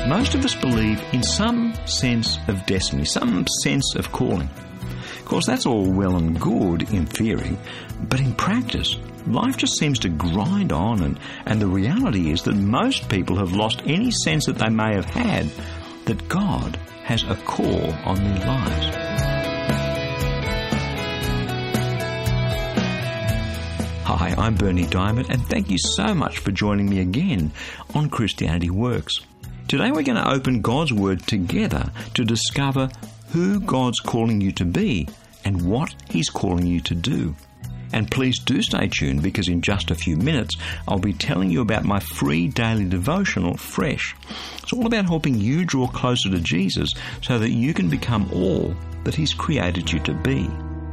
Most of us believe in some sense of destiny, some sense of calling. Of course, that's all well and good in theory, but in practice, life just seems to grind on, and the reality is that most people have lost any sense that they may have had that God has a call on their lives. Hi, I'm Bernie Diamond, and thank you so much for joining me again on Christianity Works. Today we're going to open God's Word together to discover who God's calling you to be and what He's calling you to do. And please do stay tuned, because in just a few minutes I'll be telling you about my free daily devotional, Fresh. It's all about helping you draw closer to Jesus so that you can become all that He's created you to be.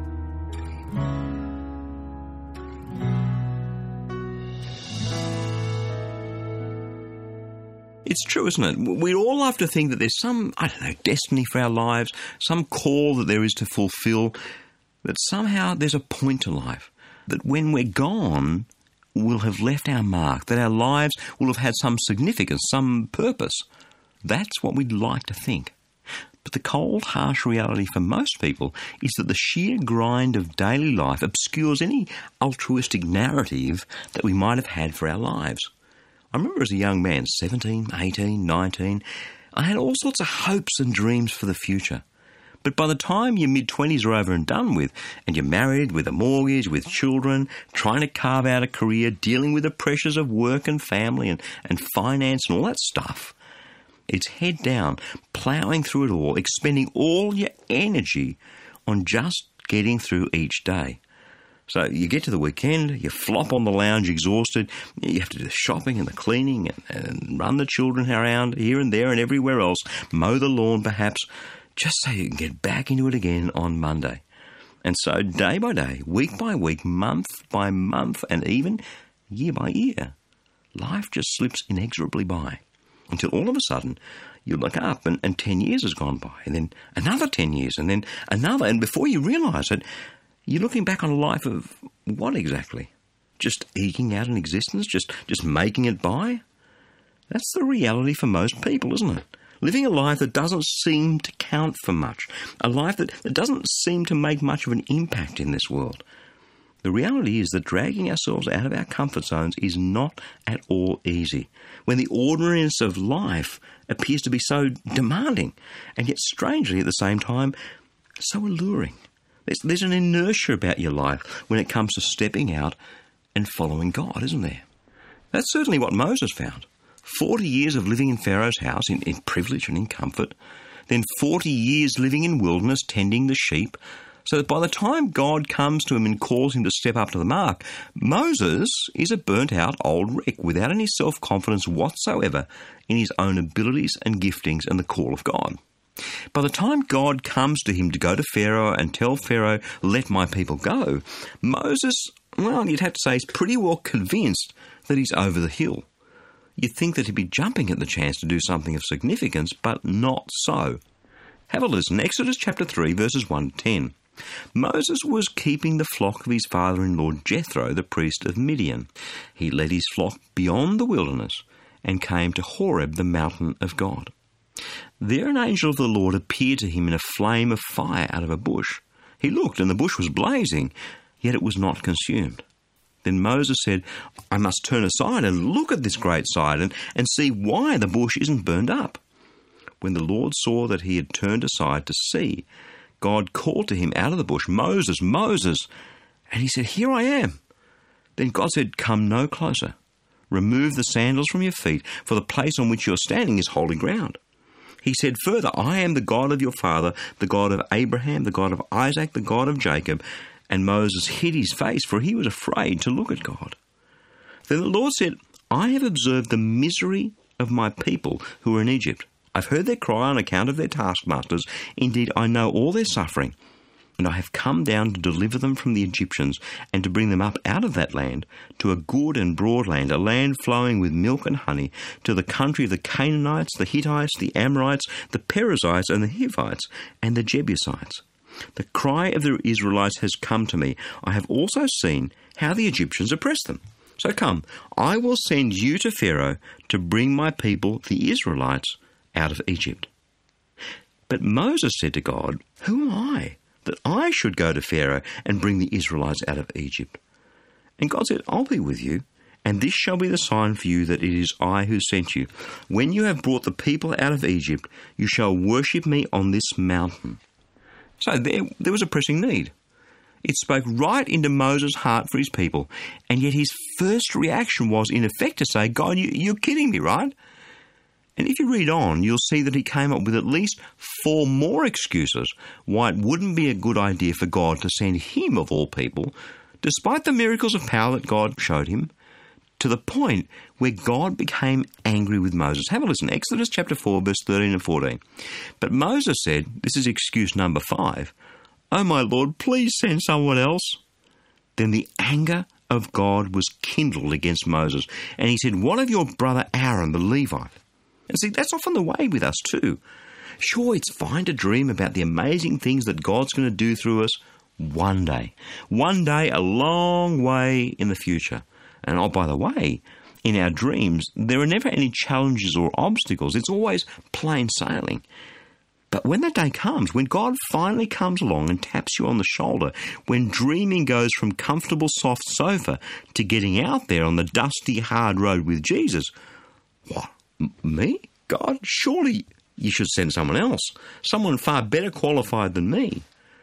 It's true, isn't it? We'd all love to think that there's some, destiny for our lives, some call that there is to fulfill, that somehow there's a point to life, that when we're gone, we'll have left our mark, that our lives will have had some significance, some purpose. That's what we'd like to think. But the cold, harsh reality for most people is that the sheer grind of daily life obscures any altruistic narrative that we might have had for our lives. I remember as a young man, 17, 18, 19, I had all sorts of hopes and dreams for the future. But by the time your mid-20s are over and done with, and you're married with a mortgage, with children, trying to carve out a career, dealing with the pressures of work and family and finance and all that stuff, it's head down, ploughing through it all, expending all your energy on just getting through each day. So you get to the weekend, you flop on the lounge exhausted, you have to do the shopping and the cleaning and run the children around here and there and everywhere else, mow the lawn perhaps, just so you can get back into it again on Monday. And so day by day, week by week, month by month, and even year by year, life just slips inexorably by until all of a sudden you look up and 10 years has gone by, and then another 10 years, and then another, and before you realise it, you're looking back on a life of what exactly? Just eking out an existence? Just making it by? That's the reality for most people, isn't it? Living a life that doesn't seem to count for much. A life that doesn't seem to make much of an impact in this world. The reality is that dragging ourselves out of our comfort zones is not at all easy. When the ordinariness of life appears to be so demanding, and yet strangely at the same time, so alluring. There's an inertia about your life when it comes to stepping out and following God, isn't there? That's certainly what Moses found. 40 years of living in Pharaoh's house in privilege and in comfort, then 40 years living in wilderness tending the sheep, so that by the time God comes to him and calls him to step up to the mark, Moses is a burnt-out old wreck without any self-confidence whatsoever in his own abilities and giftings and the call of God. By the time God comes to him to go to Pharaoh and tell Pharaoh, "Let my people go," Moses, well, you'd have to say, is pretty well convinced that he's over the hill. You'd think that he'd be jumping at the chance to do something of significance, but not so. Have a listen. Exodus chapter 3, verses 1 to 10. Moses was keeping the flock of his father-in-law Jethro, the priest of Midian. He led his flock beyond the wilderness and came to Horeb, the mountain of God. There an angel of the Lord appeared to him in a flame of fire out of a bush. He looked, and the bush was blazing, yet it was not consumed. Then Moses said, "I must turn aside and look at this great sight and see why the bush isn't burned up." When the Lord saw that he had turned aside to see, God called to him out of the bush, "Moses, Moses." And he said, "Here I am." Then God said, "Come no closer. Remove the sandals from your feet, for the place on which you're standing is holy ground." He said further, "I am the God of your father, the God of Abraham, the God of Isaac, the God of Jacob." And Moses hid his face, for he was afraid to look at God. Then the Lord said, "I have observed the misery of my people who are in Egypt. I've heard their cry on account of their taskmasters. Indeed, I know all their suffering. And I have come down to deliver them from the Egyptians and to bring them up out of that land to a good and broad land, a land flowing with milk and honey, to the country of the Canaanites, the Hittites, the Amorites, the Perizzites, and the Hivites, and the Jebusites. The cry of the Israelites has come to me. I have also seen how the Egyptians oppressed them. So come, I will send you to Pharaoh to bring my people, the Israelites, out of Egypt. But Moses said to God, "Who am I, that I should go to Pharaoh and bring the Israelites out of Egypt?" And God said, "I'll be with you, and this shall be the sign for you that it is I who sent you. When you have brought the people out of Egypt, you shall worship me on this mountain." So there was a pressing need. It spoke right into Moses' heart for his people, and yet his first reaction was, in effect, to say, "God, you're kidding me, right?" And if you read on, you'll see that he came up with at least 4 more excuses why it wouldn't be a good idea for God to send him, of all people, despite the miracles of power that God showed him, to the point where God became angry with Moses. Have a listen. Exodus chapter 4, verse 13 and 14. "But Moses said," this is excuse number 5, "Oh my Lord, please send someone else." Then the anger of God was kindled against Moses, and he said, "What of your brother Aaron the Levite?" And see, that's often the way with us too. Sure, it's fine to dream about the amazing things that God's going to do through us one day. One day, a long way in the future. And oh, by the way, in our dreams, there are never any challenges or obstacles. It's always plain sailing. But when that day comes, when God finally comes along and taps you on the shoulder, when dreaming goes from comfortable soft sofa to getting out there on the dusty hard road with Jesus, what? Me? God? Surely you should send someone else, someone far better qualified than me.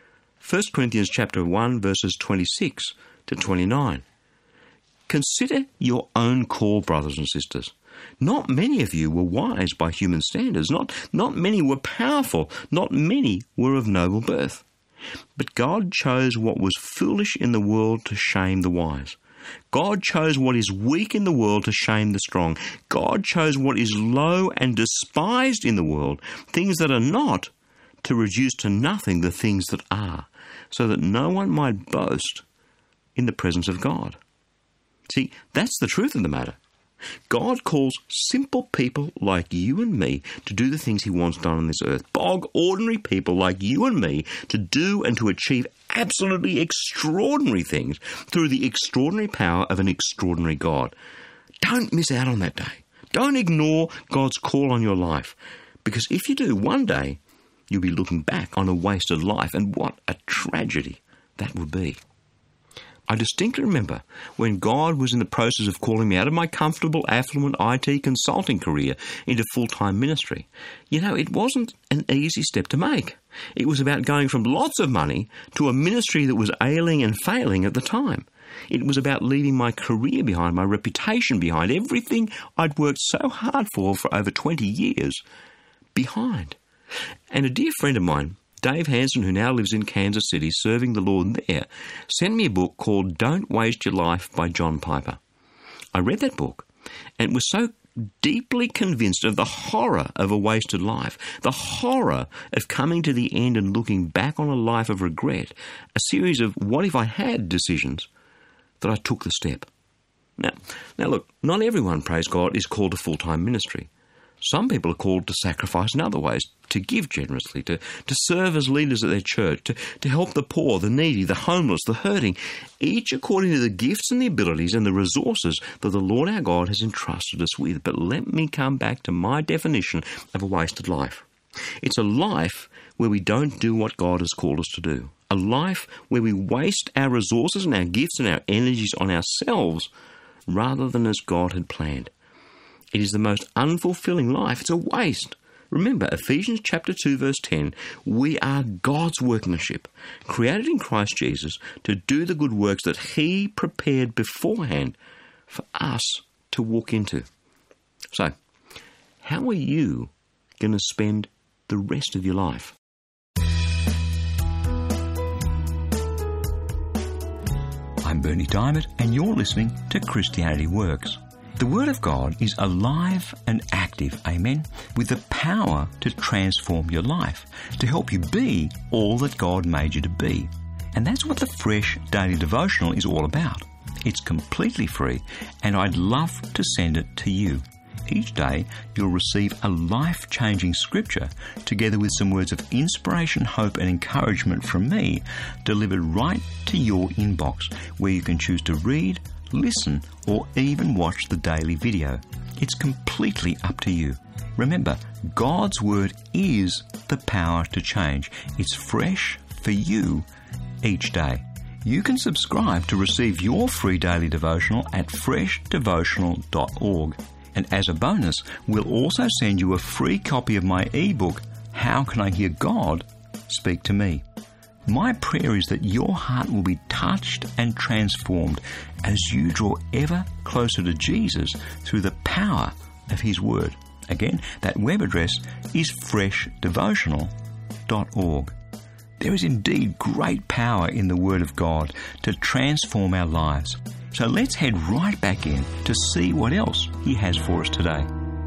1 Corinthians chapter 1, verses 26 to 29. "Consider your own call, brothers and sisters. Not many of you were wise by human standards. Not many were powerful. Not many were of noble birth. But God chose what was foolish in the world to shame the wise. God chose what is weak in the world to shame the strong. God chose what is low and despised in the world, things that are not, to reduce to nothing the things that are, so that no one might boast in the presence of God." See, that's the truth of the matter. God calls simple people like you and me to do the things he wants done on this earth. Bog ordinary people like you and me to do and to achieve absolutely extraordinary things through the extraordinary power of an extraordinary God. Don't miss out on that day. Don't ignore God's call on your life. Because if you do, one day you'll be looking back on a wasted life, and what a tragedy that would be. I distinctly remember when God was in the process of calling me out of my comfortable, affluent IT consulting career into full-time ministry. You know, it wasn't an easy step to make. It was about going from lots of money to a ministry that was ailing and failing at the time. It was about leaving my career behind, my reputation behind, everything I'd worked so hard for over 20 years behind. And a dear friend of mine, Dave Hansen, who now lives in Kansas City serving the Lord there, sent me a book called Don't Waste Your Life by John Piper. I read that book and was so deeply convinced of the horror of a wasted life, the horror of coming to the end and looking back on a life of regret, a series of what if I had decisions, that I took the step. Now look, not everyone, praise God, is called to full-time ministry. Some people are called to sacrifice in other ways, to give generously, to serve as leaders at their church, to help the poor, the needy, the homeless, the hurting, each according to the gifts and the abilities and the resources that the Lord our God has entrusted us with. But let me come back to my definition of a wasted life. It's a life where we don't do what God has called us to do. A life where we waste our resources and our gifts and our energies on ourselves rather than as God had planned. It is the most unfulfilling life. It's a waste. Remember, Ephesians chapter 2, verse 10, we are God's workmanship, created in Christ Jesus to do the good works that he prepared beforehand for us to walk into. So, how are you going to spend the rest of your life? I'm Bernie Diamond, and you're listening to Christianity Works. The Word of God is alive and active, amen, with the power to transform your life, to help you be all that God made you to be. And that's what the Fresh Daily Devotional is all about. It's completely free, and I'd love to send it to you. Each day, you'll receive a life-changing scripture together with some words of inspiration, hope and encouragement from me, delivered right to your inbox, where you can choose to read, listen, or even watch the daily video. It's completely up to you. Remember, God's Word is the power to change. It's fresh for you each day. You can subscribe to receive your free daily devotional at freshdevotional.org. And as a bonus, we'll also send you a free copy of my ebook, How Can I Hear God Speak to Me? My prayer is that your heart will be touched and transformed as you draw ever closer to Jesus through the power of His Word. Again, that web address is freshdevotional.org. There is indeed great power in the Word of God to transform our lives. So let's head right back in to see what else He has for us today.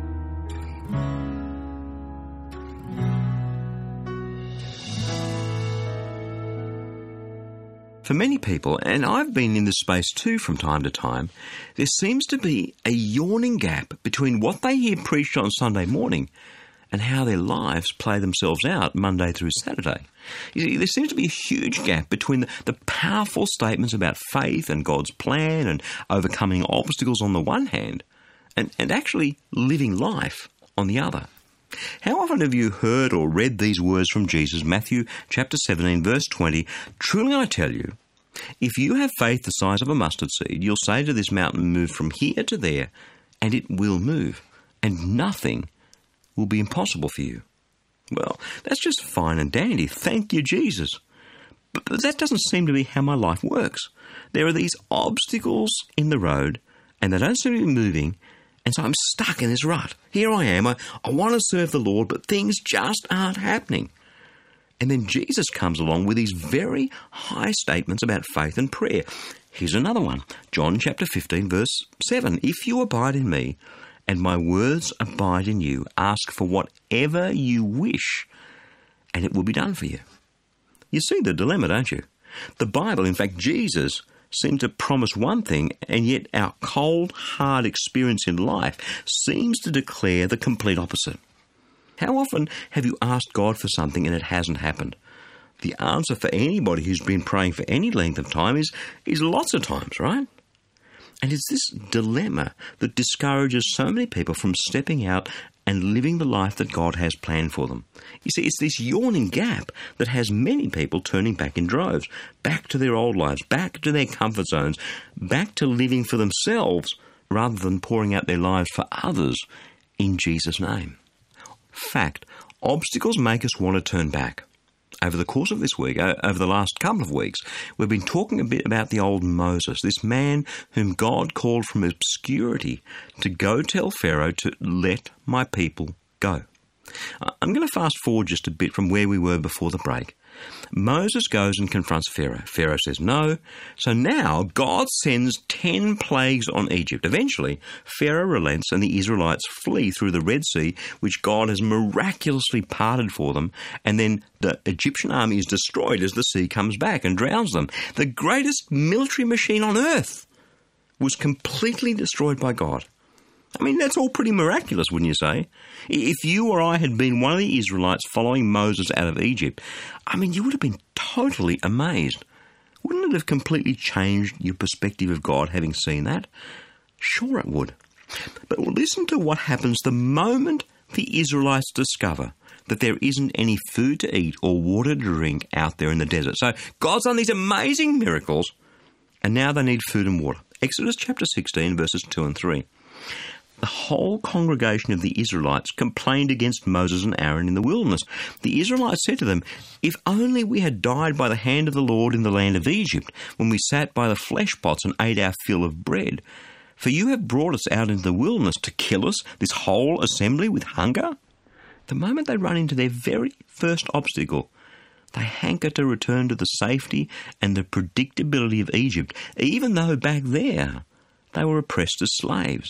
For many people, and I've been in this space too from time to time, there seems to be a yawning gap between what they hear preached on Sunday morning and how their lives play themselves out Monday through Saturday. You see, there seems to be a huge gap between the powerful statements about faith and God's plan and overcoming obstacles on the one hand, and actually living life on the other. How often have you heard or read these words from Jesus, Matthew chapter 17, verse 20, "Truly I tell you, if you have faith the size of a mustard seed, you'll say to this mountain, move from here to there, and it will move, and nothing will be impossible for you." Well, that's just fine and dandy. Thank you, Jesus. But that doesn't seem to be how my life works. There are these obstacles in the road, and they don't seem to be moving, and so I'm stuck in this rut. Here I am. I want to serve the Lord, but things just aren't happening. And then Jesus comes along with these very high statements about faith and prayer. Here's another one. John chapter 15, verse 7. "If you abide in me, and my words abide in you, ask for whatever you wish, and it will be done for you." You see the dilemma, don't you? The Bible, in fact, Jesus, seem to promise one thing, and yet our cold, hard experience in life seems to declare the complete opposite. How often have you asked God for something and it hasn't happened? The answer for anybody who's been praying for any length of time is lots of times, right? And it's this dilemma that discourages so many people from stepping out and living the life that God has planned for them. You see, it's this yawning gap that has many people turning back in droves, back to their old lives, back to their comfort zones, back to living for themselves rather than pouring out their lives for others in Jesus' name. Fact, obstacles make us want to turn back. Over the course of this week, over the last couple of weeks, we've been talking a bit about the old Moses, this man whom God called from obscurity to go tell Pharaoh to let my people go. I'm going to fast forward just a bit from where we were before the break. Moses goes and confronts Pharaoh. Pharaoh says no. So now God sends 10 plagues on Egypt. Eventually, Pharaoh relents and the Israelites flee through the Red Sea, which God has miraculously parted for them. And then the Egyptian army is destroyed as the sea comes back and drowns them. The greatest military machine on earth was completely destroyed by God. I mean, that's all pretty miraculous, wouldn't you say? If you or I had been one of the Israelites following Moses out of Egypt, I mean, you would have been totally amazed. Wouldn't it have completely changed your perspective of God having seen that? Sure it would. But listen to what happens the moment the Israelites discover that there isn't any food to eat or water to drink out there in the desert. So God's done these amazing miracles, and now they need food and water. Exodus chapter 16, verses 2 and 3. The whole congregation of the Israelites complained against Moses and Aaron in the wilderness. The Israelites said to them, "If only we had died by the hand of the Lord in the land of Egypt, when we sat by the flesh pots and ate our fill of bread. For you have brought us out into the wilderness to kill us, this whole assembly, with hunger." The moment they run into their very first obstacle, they hanker to return to the safety and the predictability of Egypt, even though back there they were oppressed as slaves.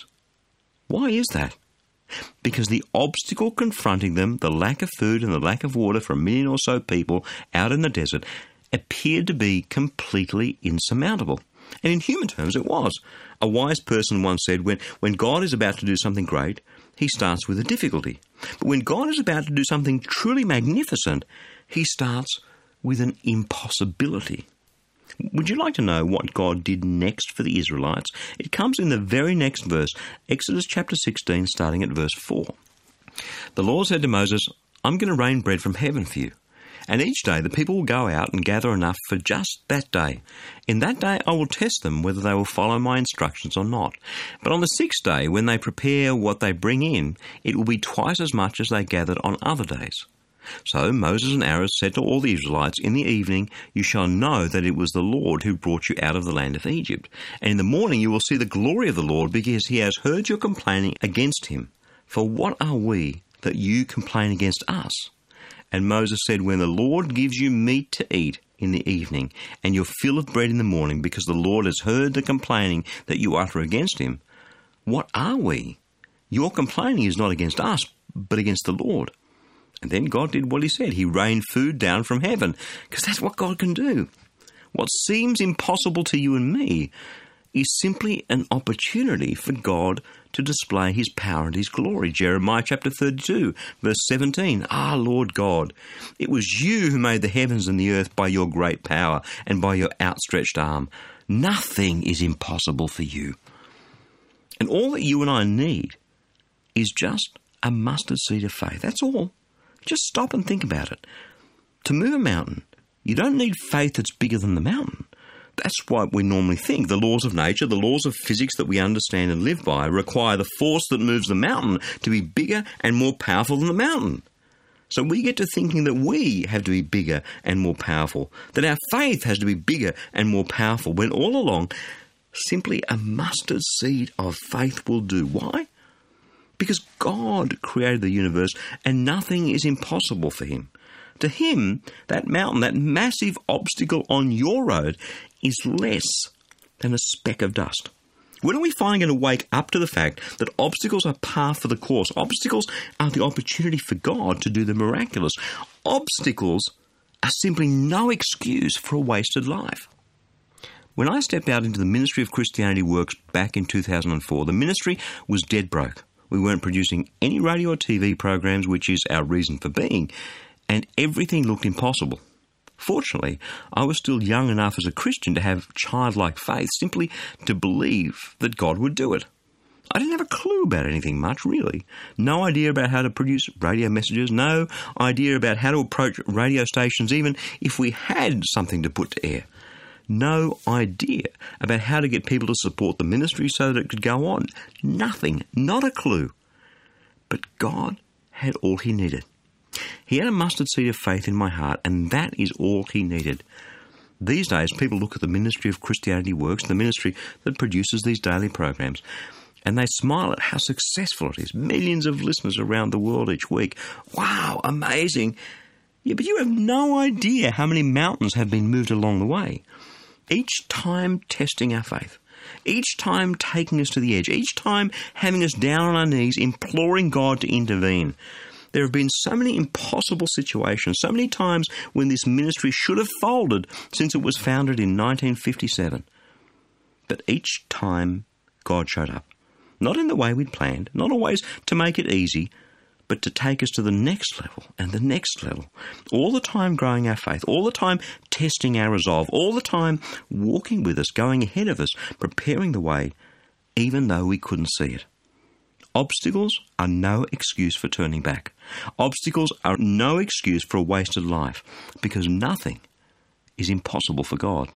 Why is that? Because the obstacle confronting them, the lack of food and the lack of water for 1 million or so people out in the desert, appeared to be completely insurmountable. And in human terms, it was. A wise person once said, when God is about to do something great, he starts with a difficulty. But when God is about to do something truly magnificent, he starts with an impossibility. Would you like to know what God did next for the Israelites? It comes in the very next verse, Exodus chapter 16, starting at verse 4. The Lord said to Moses, I'm going to rain bread from heaven for you. And each day the people will go out and gather enough for just that day. In that day I will test them whether they will follow my instructions or not. But on the sixth day, when they prepare what they bring in, it will be twice as much as they gathered on other days. So Moses and Aaron said to all the Israelites, in the evening you shall know that it was the Lord who brought you out of the land of Egypt. And in the morning you will see the glory of the Lord, because he has heard your complaining against him. For what are we that you complain against us? And Moses said, when the Lord gives you meat to eat in the evening, and your fill of bread in the morning, because the Lord has heard the complaining that you utter against him, what are we? Your complaining is not against us, but against the Lord. And then God did what he said. He rained food down from heaven, because that's what God can do. What seems impossible to you and me is simply an opportunity for God to display his power and his glory. Jeremiah chapter 32, verse 17. Ah, Lord God, it was you who made the heavens and the earth by your great power and by your outstretched arm. Nothing is impossible for you. And all that you and I need is just a mustard seed of faith. That's all. Just stop and think about it. To move a mountain, you don't need faith that's bigger than the mountain. That's what we normally think. The laws of nature, the laws of physics that we understand and live by, require the force that moves the mountain to be bigger and more powerful than the mountain. So we get to thinking that we have to be bigger and more powerful, that our faith has to be bigger and more powerful, when all along, simply a mustard seed of faith will do. Why? Because God created the universe and nothing is impossible for him. To him, that mountain, that massive obstacle on your road, is less than a speck of dust. When are we finally going to wake up to the fact that obstacles are par for the course? Obstacles are the opportunity for God to do the miraculous. Obstacles are simply no excuse for a wasted life. When I stepped out into the ministry of Christianity Works back in 2004, the ministry was dead broke. We weren't producing any radio or TV programs, which is our reason for being, and everything looked impossible. Fortunately, I was still young enough as a Christian to have childlike faith, simply to believe that God would do it. I didn't have a clue about anything much, really. No idea about how to produce radio messages, no idea about how to approach radio stations, even if we had something to put to air. No idea about how to get people to support the ministry so that it could go on. Nothing, not a clue. But God had all he needed. He had a mustard seed of faith in my heart, and that is all he needed. These days, people look at the ministry of Christianity Works, the ministry that produces these daily programs, and they smile at how successful it is. Millions of listeners around the world each week. Wow, amazing. Yeah, but you have no idea how many mountains have been moved along the way. Each time testing our faith. Each time taking us to the edge. Each time having us down on our knees, imploring God to intervene. There have been so many impossible situations, so many times when this ministry should have folded since it was founded in 1957. But each time God showed up. Not in the way we'd planned, not always to make it easy, but to take us to the next level and the next level. All the time growing our faith, all the time testing our resolve, all the time walking with us, going ahead of us, preparing the way, even though we couldn't see it. Obstacles are no excuse for turning back. Obstacles are no excuse for a wasted life, because nothing is impossible for God.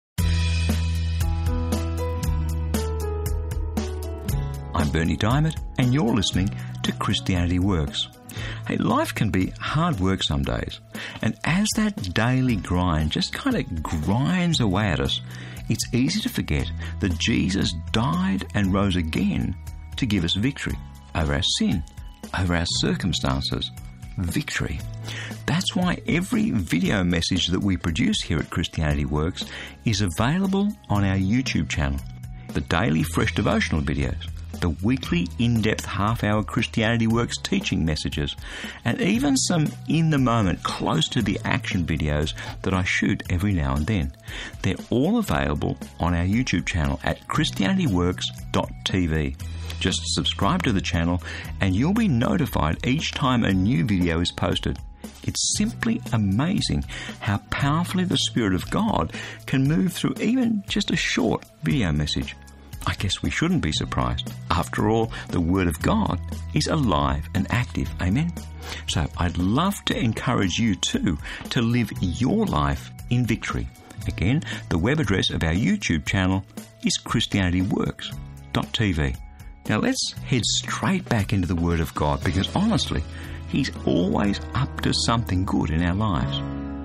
I'm Bernie Diamond, and you're listening to Christianity Works. Hey, life can be hard work some days, and as that daily grind just kind of grinds away at us, it's easy to forget that Jesus died and rose again to give us victory over our sin, over our circumstances. Victory. That's why every video message that we produce here at Christianity Works is available on our YouTube channel. The daily fresh devotional videos, the weekly in-depth half-hour Christianity Works teaching messages, and even some in-the-moment, close-to-the-action videos that I shoot every now and then. They're all available on our YouTube channel at christianityworks.tv. Just subscribe to the channel and you'll be notified each time a new video is posted. It's simply amazing how powerfully the Spirit of God can move through even just a short video message. I guess we shouldn't be surprised. After all, the Word of God is alive and active. Amen? So I'd love to encourage you too to live your life in victory. Again, the web address of our YouTube channel is ChristianityWorks.tv. Now let's head straight back into the Word of God, because honestly, He's always up to something good in our lives.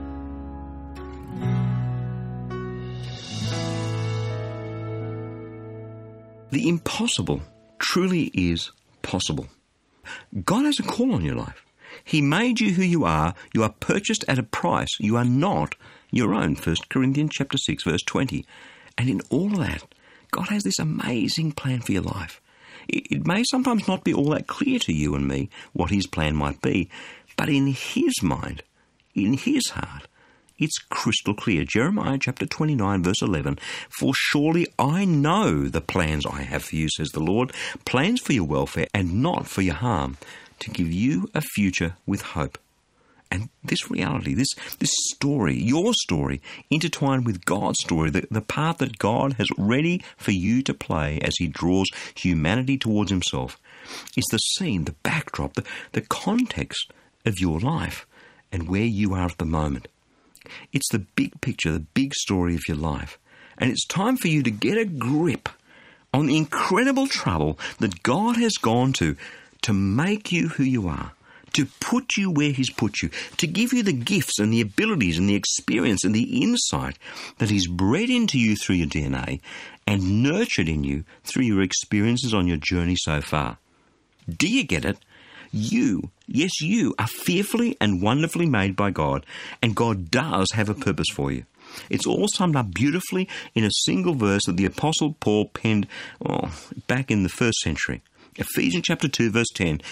The impossible truly is possible. God has a call on your life. He made you who you are. You are purchased at a price. You are not your own. 1 Corinthians chapter 6, verse 20. And in all of that, God has this amazing plan for your life. It may sometimes not be all that clear to you and me what His plan might be, but in His mind, in His heart, it's crystal clear. Jeremiah chapter 29, verse 11, "For surely I know the plans I have for you, says the Lord, plans for your welfare and not for your harm, to give you a future with hope." And this reality, this story, your story, intertwined with God's story, the part that God has ready for you to play as He draws humanity towards Himself, is the scene, the backdrop, the context of your life and where you are at the moment. It's the big picture, the big story of your life. And it's time for you to get a grip on the incredible trouble that God has gone to make you who you are, to put you where He's put you, to give you the gifts and the abilities and the experience and the insight that He's bred into you through your DNA and nurtured in you through your experiences on your journey so far. Do you get it? You, yes, you are fearfully and wonderfully made by God, and God does have a purpose for you. It's all summed up beautifully in a single verse that the Apostle Paul penned back in the first century. Ephesians chapter 2, verse 10.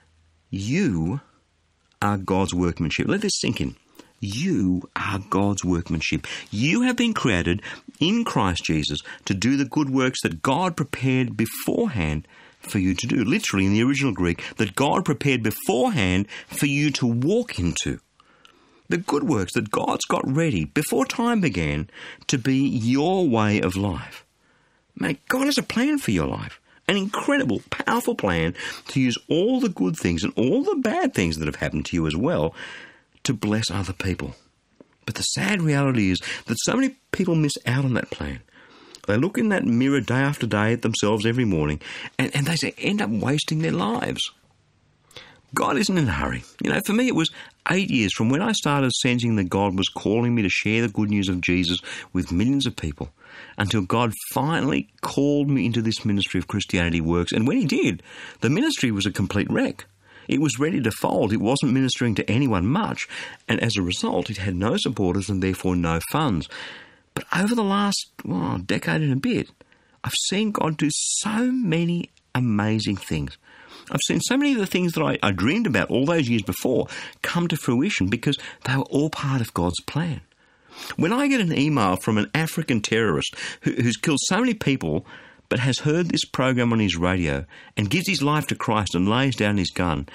You are God's workmanship. Let this sink in. You are God's workmanship. You have been created in Christ Jesus to do the good works that God prepared beforehand for you to do. Literally in the original Greek, that God prepared beforehand for you to walk into. The good works that God's got ready before time began to be your way of life. Mate, God has a plan for your life. An incredible, powerful plan to use all the good things and all the bad things that have happened to you as well to bless other people. But the sad reality is that so many people miss out on that plan. They look in that mirror day after day at themselves every morning and they end up wasting their lives. God isn't in a hurry. For me it was 8 years from when I started sensing that God was calling me to share the good news of Jesus with millions of people until God finally called me into this ministry of Christianity Works. And when He did, the ministry was a complete wreck. It was ready to fold. It wasn't ministering to anyone much. And as a result, it had no supporters and therefore no funds. But over the last decade and a bit, I've seen God do so many amazing things. I've seen so many of the things that I dreamed about all those years before come to fruition because they were all part of God's plan. When I get an email from an African terrorist who's killed so many people but has heard this program on his radio and gives his life to Christ and lays down his gun,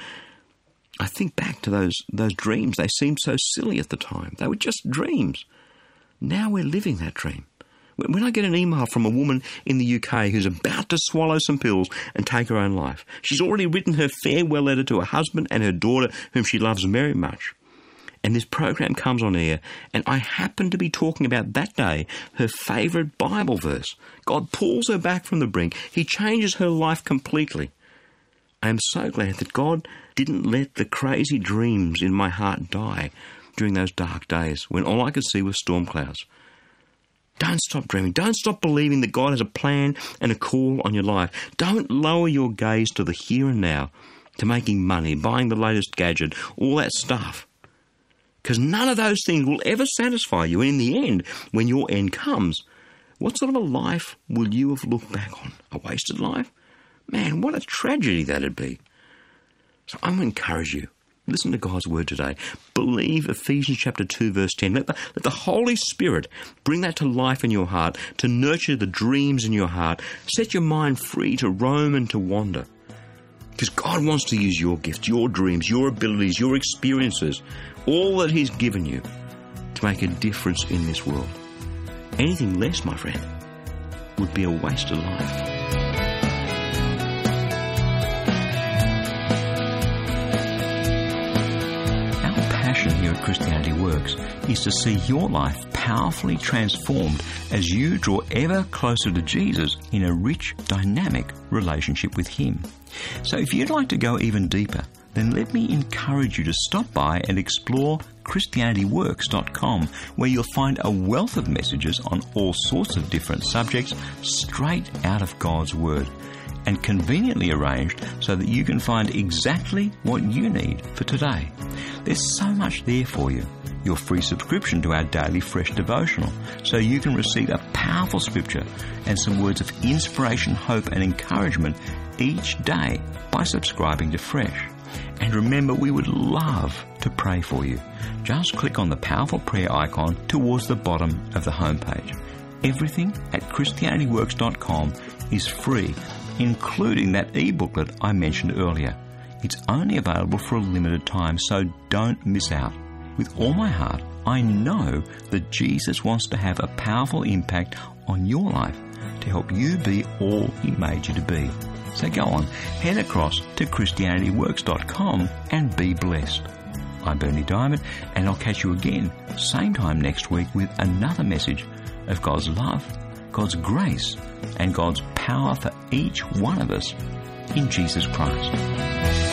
I think back to those dreams. They seemed so silly at the time. They were just dreams. Now we're living that dream. When I get an email from a woman in the UK who's about to swallow some pills and take her own life, she's already written her farewell letter to her husband and her daughter, whom she loves very much. And this program comes on air, and I happen to be talking about that day her favourite Bible verse. God pulls her back from the brink. He changes her life completely. I am so glad that God didn't let the crazy dreams in my heart die during those dark days when all I could see was storm clouds. Don't stop dreaming. Don't stop believing that God has a plan and a call on your life. Don't lower your gaze to the here and now, to making money, buying the latest gadget, all that stuff. Because none of those things will ever satisfy you. And in the end, when your end comes, what sort of a life will you have looked back on? A wasted life? Man, what a tragedy that'd be. So I'm going to encourage you. Listen to God's word today. Believe Ephesians chapter 2, verse 10. Let the Holy Spirit bring that to life in your heart, to nurture the dreams in your heart. Set your mind free to roam and to wander. Because God wants to use your gifts, your dreams, your abilities, your experiences, all that He's given you to make a difference in this world. Anything less, my friend, would be a wasted life. Here at Christianity Works is to see your life powerfully transformed as you draw ever closer to Jesus in a rich, dynamic relationship with Him. So if you'd like to go even deeper, then let me encourage you to stop by and explore ChristianityWorks.com, where you'll find a wealth of messages on all sorts of different subjects straight out of God's Word, and conveniently arranged so that you can find exactly what you need for today. There's so much there for you. Your free subscription to our daily Fresh devotional, so you can receive a powerful scripture and some words of inspiration, hope and encouragement each day by subscribing to Fresh. And remember, we would love to pray for you. Just click on the powerful prayer icon towards the bottom of the homepage. Everything at ChristianityWorks.com is free, including that e-booklet I mentioned earlier. It's only available for a limited time, so don't miss out. With all my heart, I know that Jesus wants to have a powerful impact on your life to help you be all He made you to be. So go on, head across to ChristianityWorks.com and be blessed. I'm Berni Dymet, and I'll catch you again, same time next week, with another message of God's love, God's grace, and God's power for each one of us in Jesus Christ.